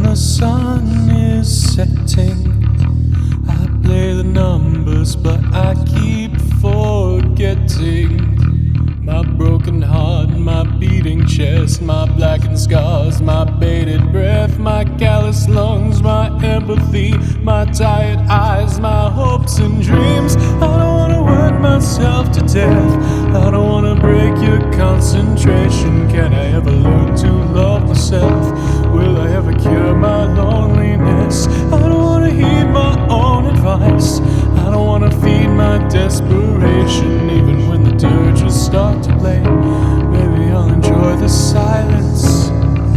the sun is setting, I play the numbers, but I keep forgetting. My broken heart, my beating chest, my blackened scars, my bated breath, my callous lungs, my empathy, my tired eyes, my hopes and dreams. I don't wanna work myself to death, I don't wanna break your concentration. Can I ever learn to love myself? Will I ever cure my loneliness? I don't wanna heed my own advice, I don't wanna feed my desperation. Even when the dirges start to play, maybe I'll enjoy the silence.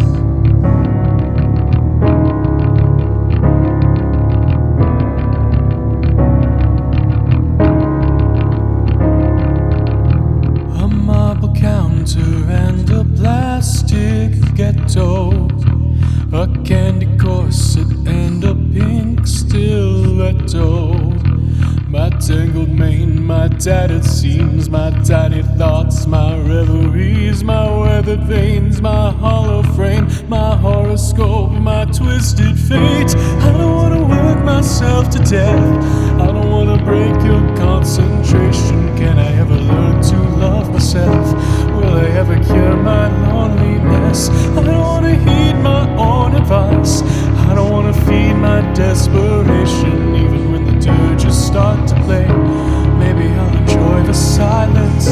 A marble counter and a plastic ghetto, a candy corset and a pink stiletto. My tangled mane, my tattered seams, my tiny thoughts, my reveries, my weathered veins, my hollow frame, my horoscope, my twisted fate. I don't wanna work myself to death, I don't wanna break your concentration. Can I ever learn to love myself? Will I ever cure my loneliness? I don't wanna heed my own advice, I don't wanna feed my desperation. Even when the dirges start to play, maybe I'll enjoy the silence.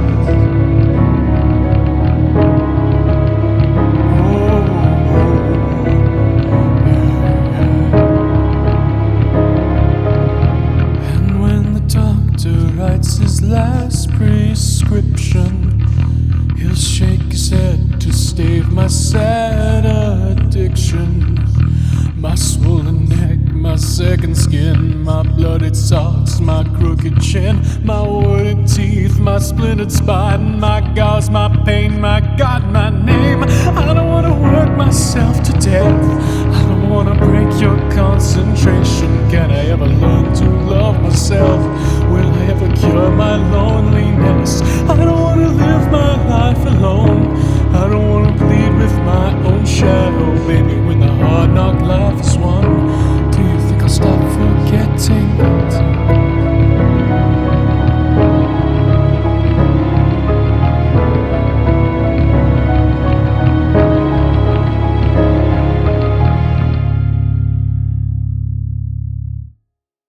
And when the doctor writes his last prescription, he'll shake his head to stave my sad addiction. My swollen neck, my second skin, my blooded socks, my crooked chin, my wooded teeth, my splintered spine, my gauze, my pain, my God, my name. I don't wanna work myself to death, I don't wanna break your concentration. Can I ever learn to love myself? Will I ever cure my loneliness? I don't wanna live my life alone, I don't wanna bleed with my own shadow. Baby, when the hard knock life is won,